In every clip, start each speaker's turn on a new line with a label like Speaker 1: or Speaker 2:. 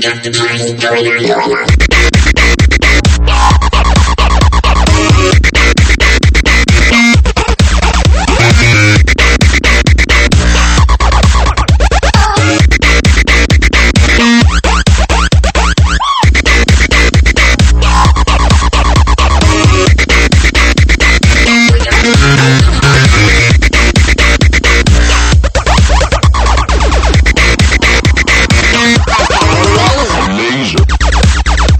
Speaker 1: got the party going on.
Speaker 2: Laser.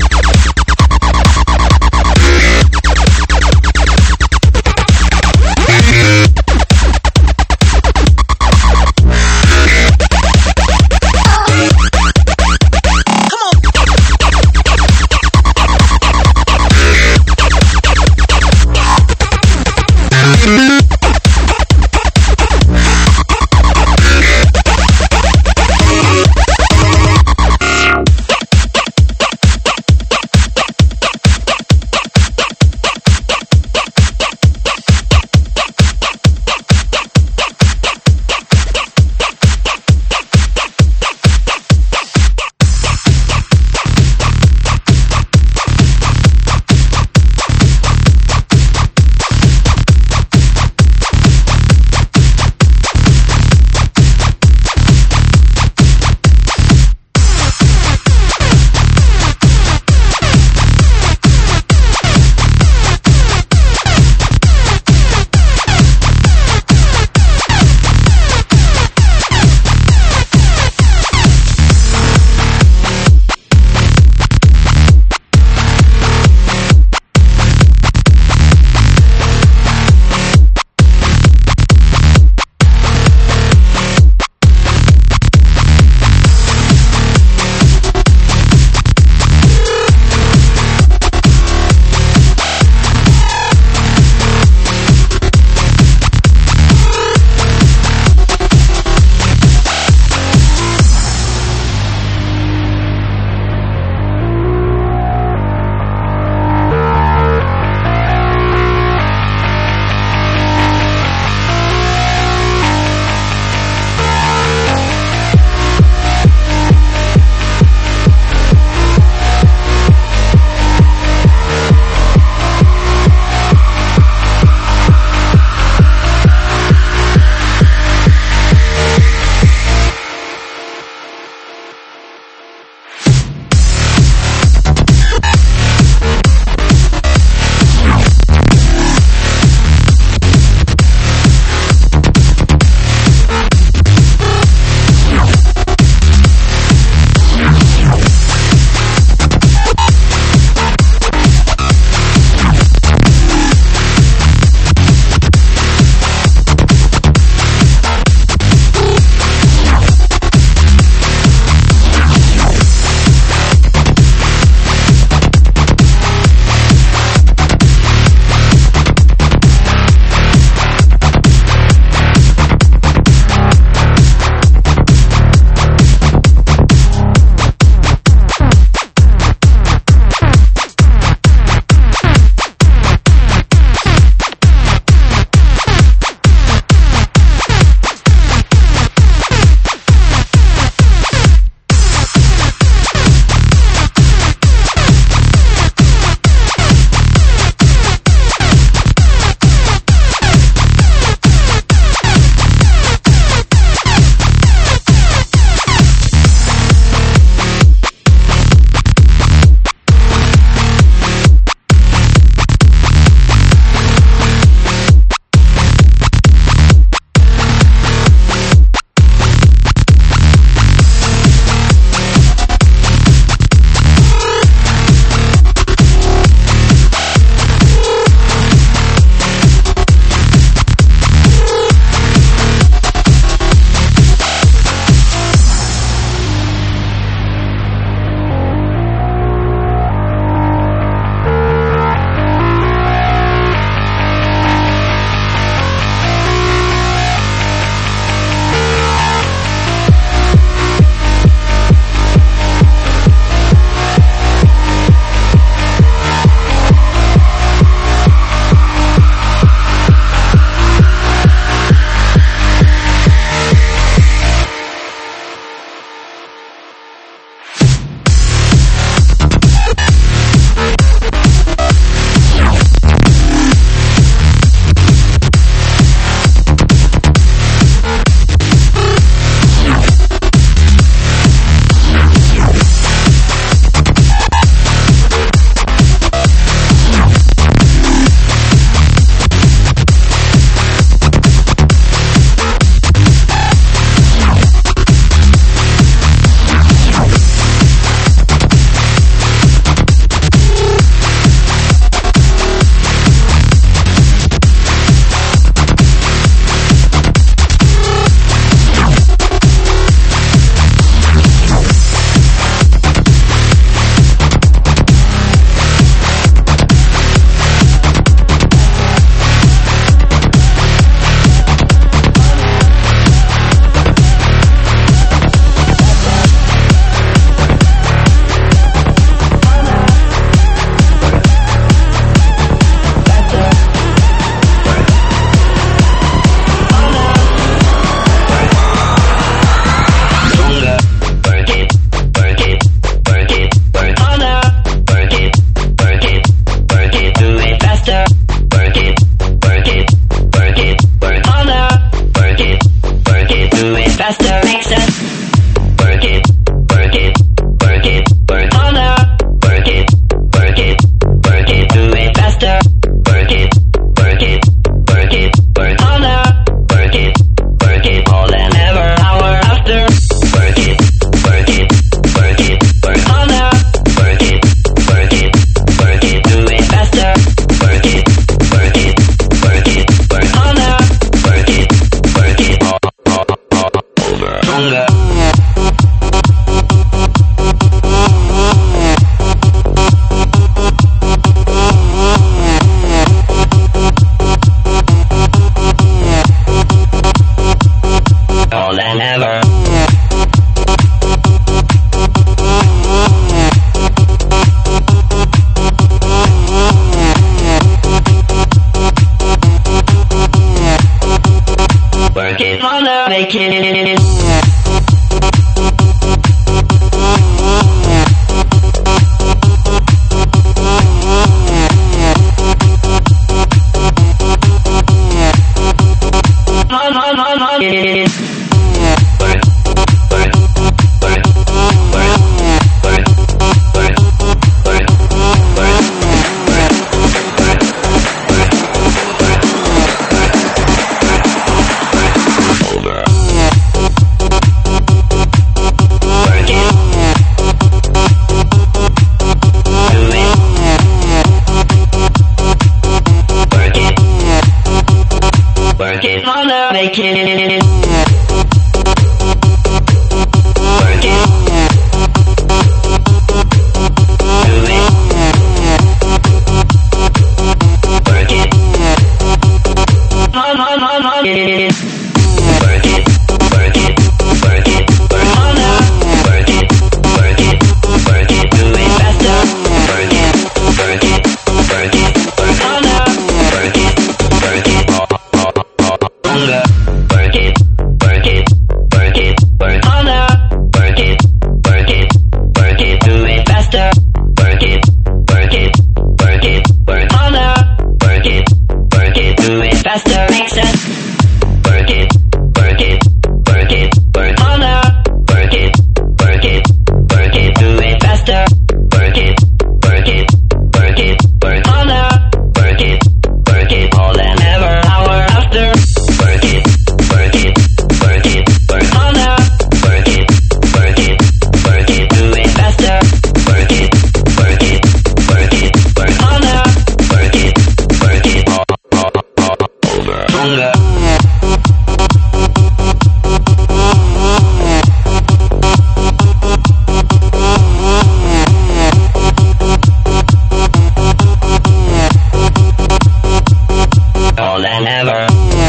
Speaker 2: vacation. Working on a vacation. Working. Do it. Working. On it. Work it, work it, work it, work on up. Work it, work it, work it, do it faster. Work it, work it, work it, work on up. Work it, work it, longer. Work it, work it, work it, work on up. Work it, work it, work it, do it faster. Work it, work it, work it, work on up. Work it, do it faster. Makes sense. Work it, work it, work it, work on up. Work it, work it, work it, do it faster. Work it, work it, work it, work on up. Work it, more than ever, hour after. Work it, work it, work it, work on up. Work it, work it, work it, do it faster. Work it, work it, work it, work on up. Work it, over, longer. More than ever.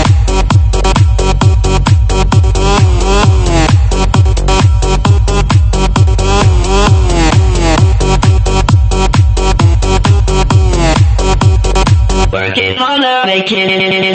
Speaker 2: Working on a vacation.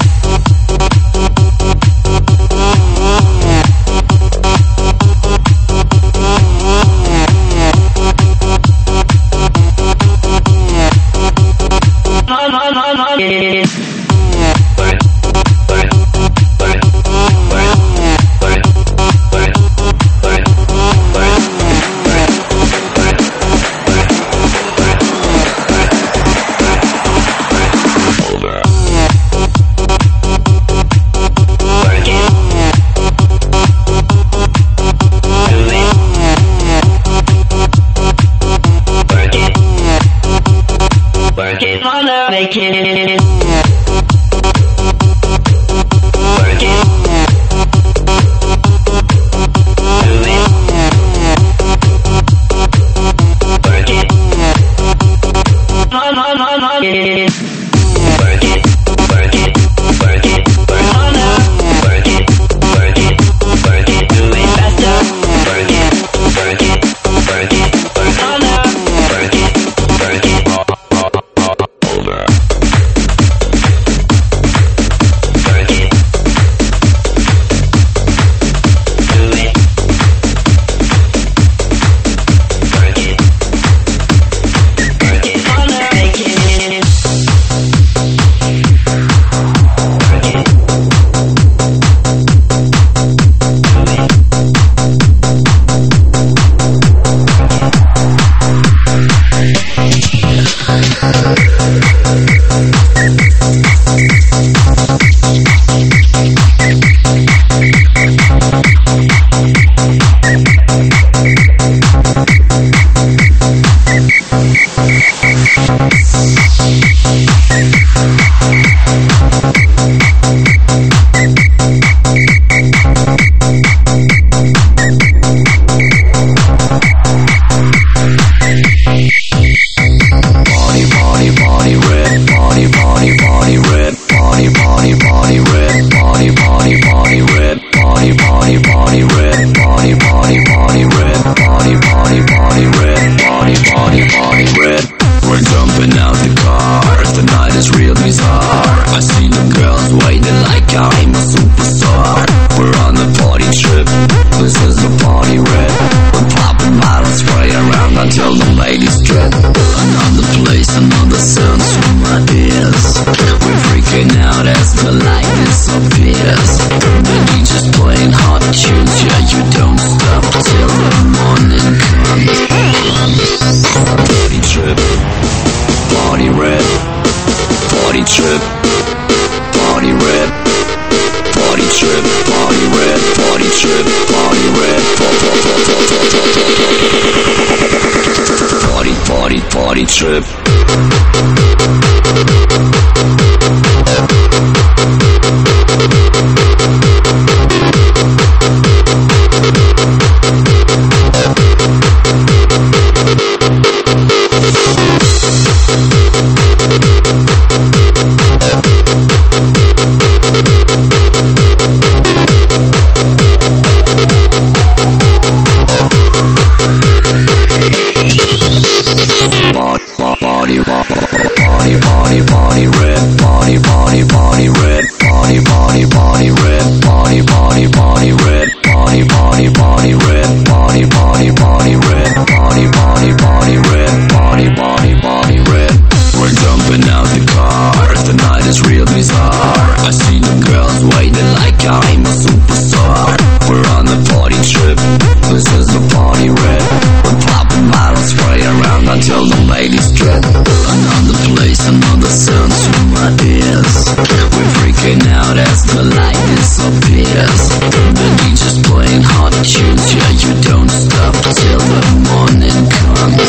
Speaker 2: Working on a vacation. Working. Do it. Working. On it. Work it, work it, work it, work on up. Work it, work it, work it, do it faster. Work it, work it, work it, work on up. Work it, work it, over. Work it, do it. Work it, on a vacation. Work it,
Speaker 3: We're jumping out the car, the night is real bizarre. I see the girls waiting like I'm a superstar. We're trip. This is the party red. We're popping bottles, spray around until the ladies drip. Another place, another sound to my ears. We're freaking out as the light disappears. The DJ's playing hot tunes, yeah, you don't stop till the morning comes. Party trip, party red. Party trip, party red. Party trip, party red. Party trip, party red. Party, party, party trip. Party red, party red, party red, party red, party red, party red, party red. We're jumping out the car, the night is real bizarre. I see the girls waiting like I'm a superstar. We're on the party trip, this is the party red. We're popping bottles, spray around until the ladies drip. Another place, another sound to my ears. We're freaking out as the light disappears. The DJ's playing hot tunes, yeah, you don't stop till the morning comes.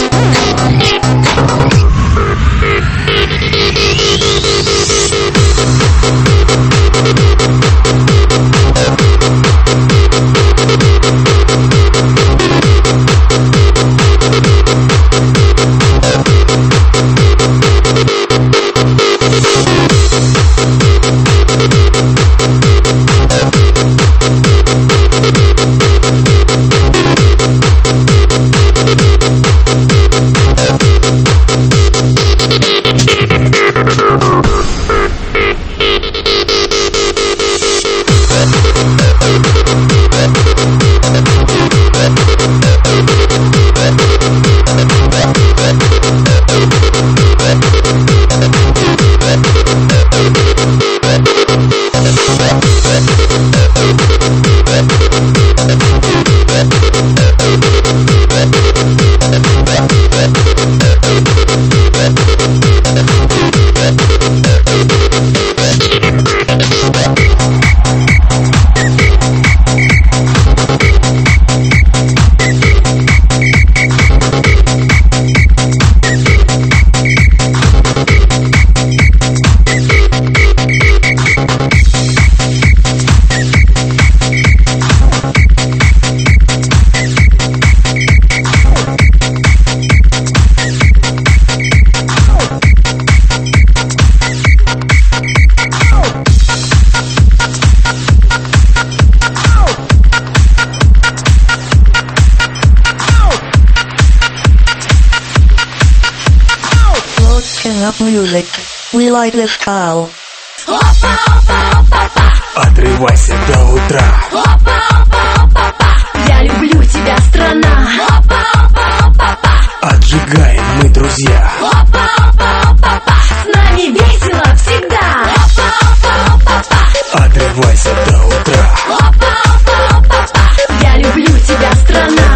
Speaker 4: Up music. We like this style.
Speaker 5: Отрывайся до утра.
Speaker 6: Я люблю тебя, страна.
Speaker 5: Отжигаем мы, друзья.
Speaker 6: С нами весело всегда.
Speaker 5: Отрывайся до утра.
Speaker 6: Я люблю тебя, страна.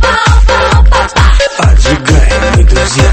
Speaker 5: Отжигаем мы, друзья.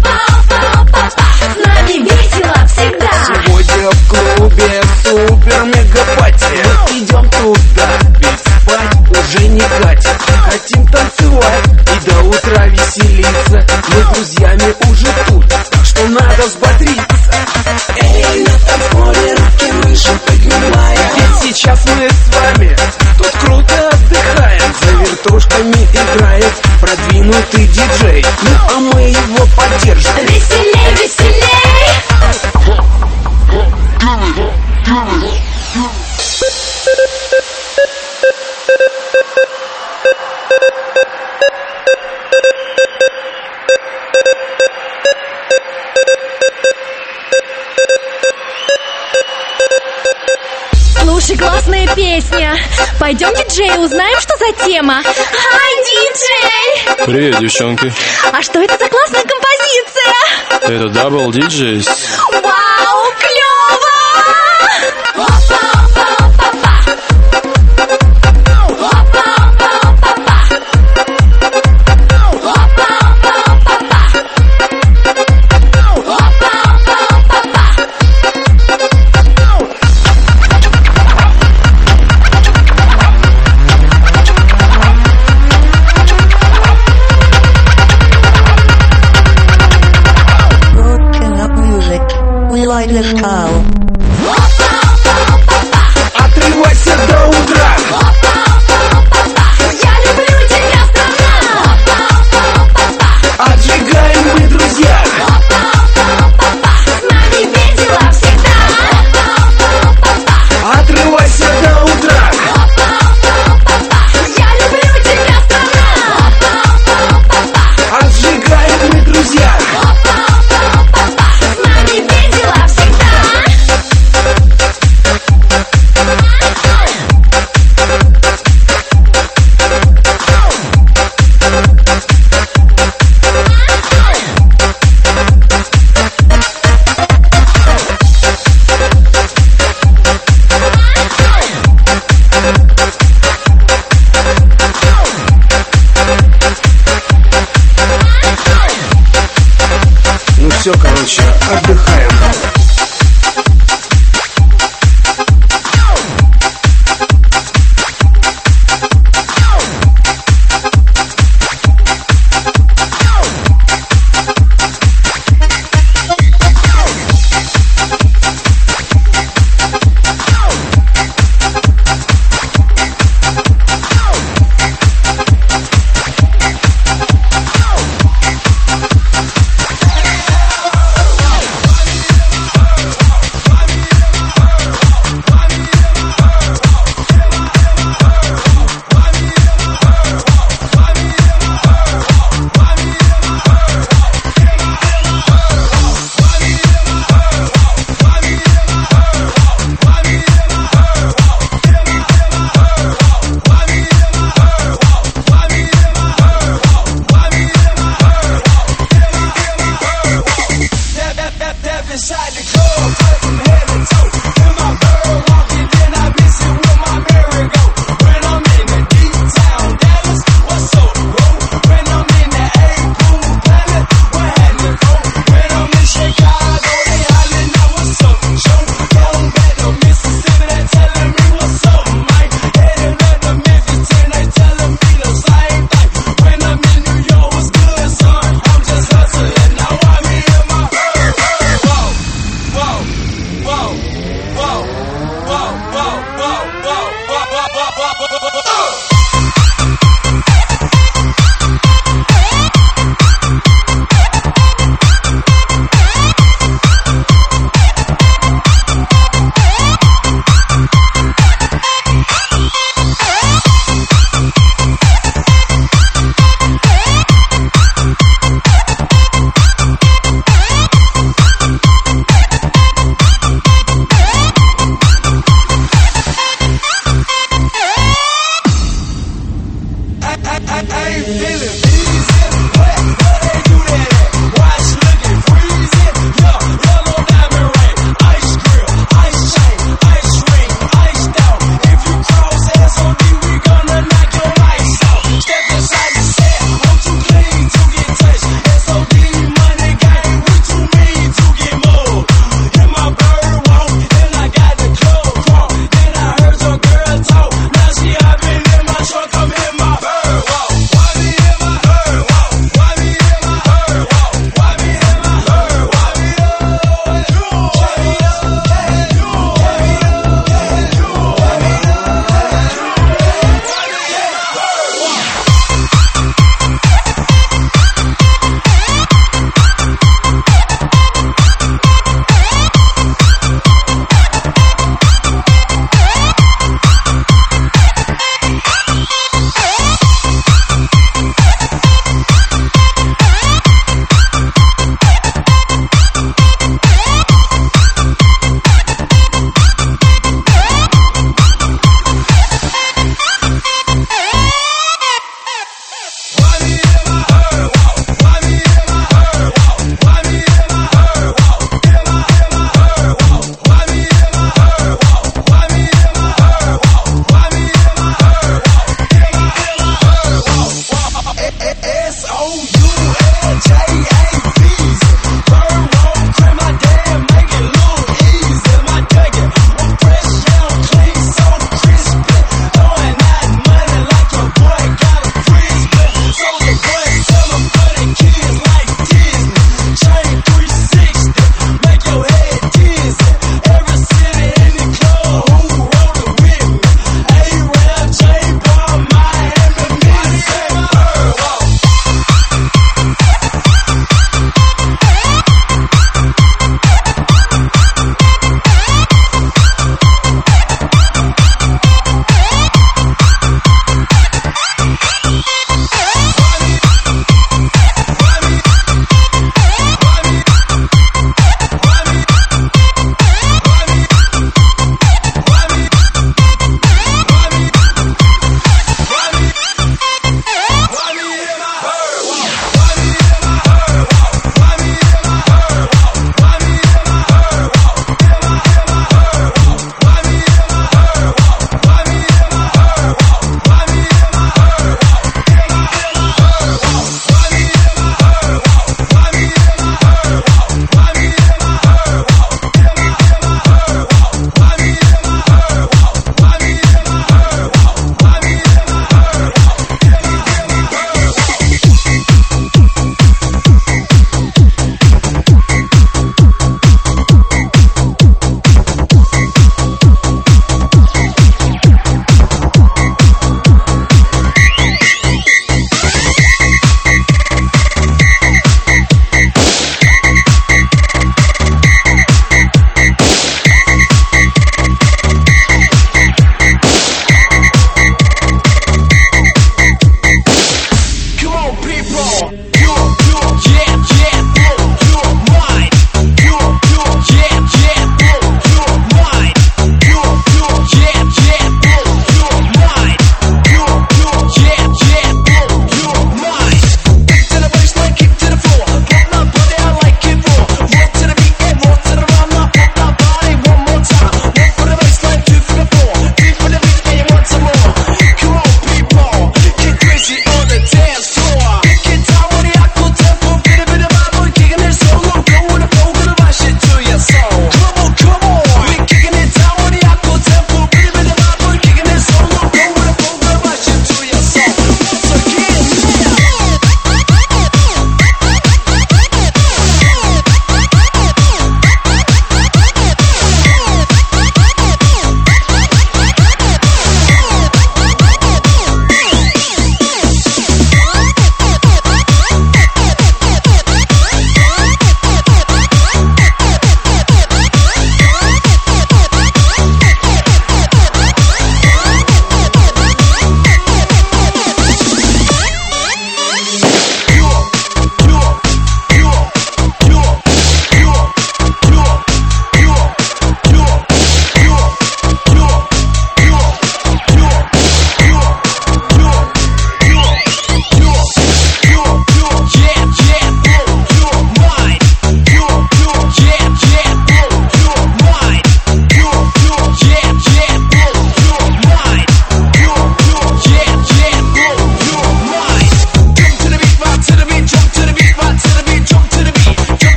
Speaker 6: С нами весело всегда.
Speaker 5: Сегодня в клубе супер-мега-пати. Мы идем туда, ведь спать уже не катит. Хотим танцевать и до утра веселиться. Мы с друзьями уже тут, так что надо взбодриться. Эй, на танцполе руки выше поднимаем. Ведь сейчас мы с вами тут круто отдыхаем. За вертушками играет продвинутый диджей. Ну а мы его поддержим.
Speaker 6: Веселей, веселей. Слушай, классная песня. Пойдем, диджей, узнаем, что за тема. Хай, диджей!
Speaker 7: Привет, девчонки.
Speaker 6: А что это за классная композиция?
Speaker 7: Это Double DJs.
Speaker 6: Вау, клево!
Speaker 4: Like this cow.
Speaker 5: Отрывайся до утра.
Speaker 6: Я люблю тебя, страна!
Speaker 5: Отжигаем мы, друзья.
Speaker 6: С нами весело всегда!
Speaker 5: Отрывайся до утра.
Speaker 6: Я люблю тебя, страна!
Speaker 5: Отжигаем мы, друзья.
Speaker 6: С нами весело всегда!
Speaker 5: Ну все, короче, отдыхаем.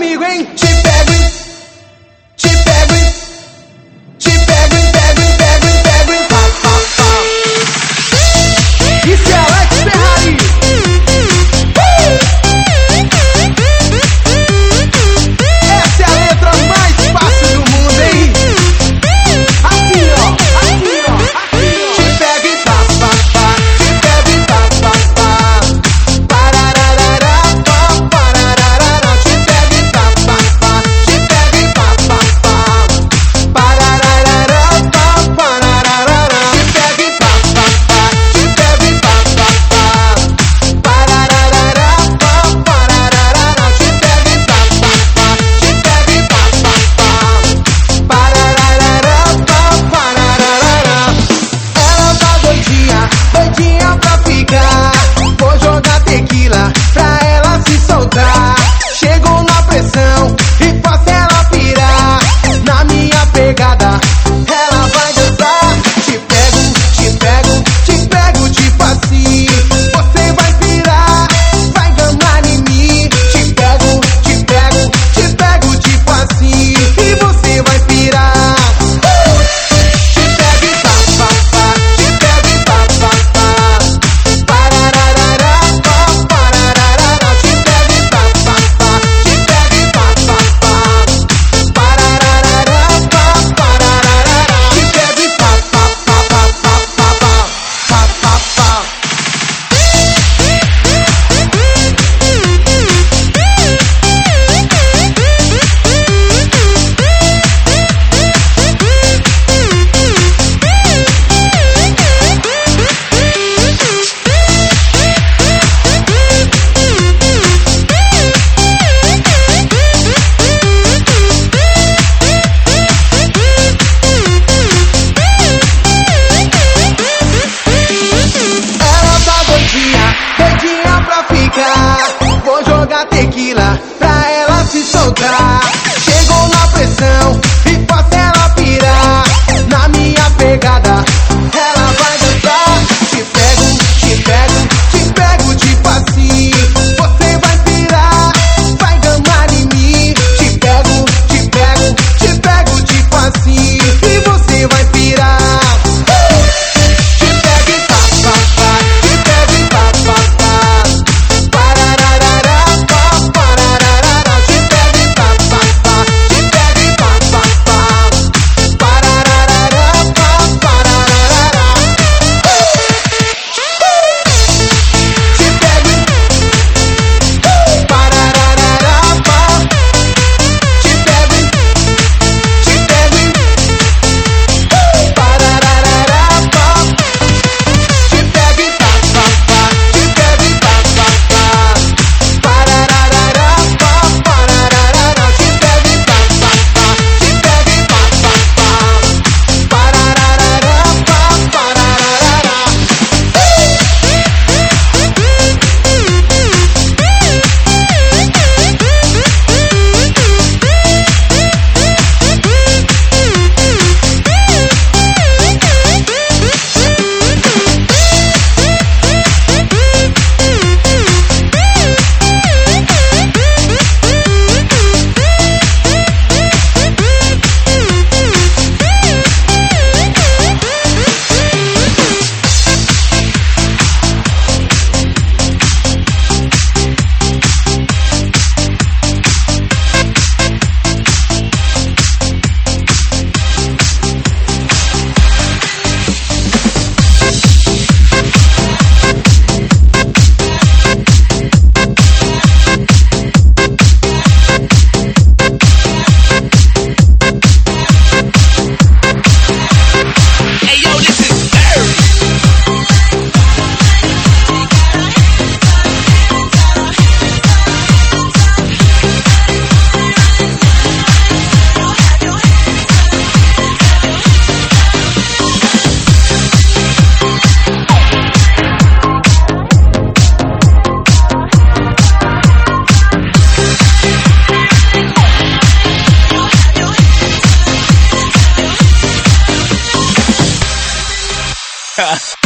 Speaker 5: comigo, hein? Te pego, hein? Te pego, hein? Te pego, hein? Pego, hein? Pego, hein? Pego, hein? Pá, pá, pá. Isso é Alex Ferrari. Essa é a letra mais fácil do mundo, hein? Assim, ó. Assim, ó. Assim, ó. Te pego, hein? Pá, pá, pá. Te pego, hein? Pá, pá, pá. Parararará, pá, parararará. Te pego, hein? Pá, pá, pá. Te pego, hein? Pá, pá, pá. Parararará, pá, parararará. Te pego, hein? Pá, pá, pá. Te pego, hein? Pá, pá, pá. Parararará, pá, parararará. Te pego, hein? Pá, pá, pá. Te pego, hein? Pá, pá, pá. Parararará, pá, parararará. Ela tá doidinha, doidinha pra ficar. Vou jogar tequila pra ela se soltar. Chego na pressão e faço ela pirar. Na minha pegada, ela vai dançar. Te pego, te pego, te pego, tipo assim. Você vai pirar, vai gamar em mim. Te pego, te pego, te pego, tipo assim. E você vai pirar. Te pego e pá, pá, pá. Te pego e pá, pá, pá. Parararará, pá, parararará. Te pego e pá, pá, pá. Te pego e pá, pá, pá. Parararará, pá, parararará. Te pego e pá, pá, pá, pá, pá, pá, pá, pá, pá, pá. Ela tá doidinha, doidinha pra ficar. Vou jogar tequila pra ela se soltar. Chegou na pressão e faço ela pirar. Na minha pegada, ela vai dançar. Te pego, te pego, te pego, tipo assim. Você vai pirar, vai gamar em mim. Te pego, te pego, te pego, tipo assim. E você vai pirar. Te pego e pá, pá, pá. Te pego e pá, pá, pá. Parararará, pá, parararará. Te pego e pá, pá, pá. Te pego e pá, pá, pá. Parararará, pá, parararará. Te pego e parararará, pá. Te pego e parararará, pá. Te pego e pá, pá, pá. Te pego e pá, pá, pá. Parararará, pá, parararará. Te pego e pá, pá, pá. Te pego e pá, pá, pá. Parararará, pá, parararará.
Speaker 8: Ha!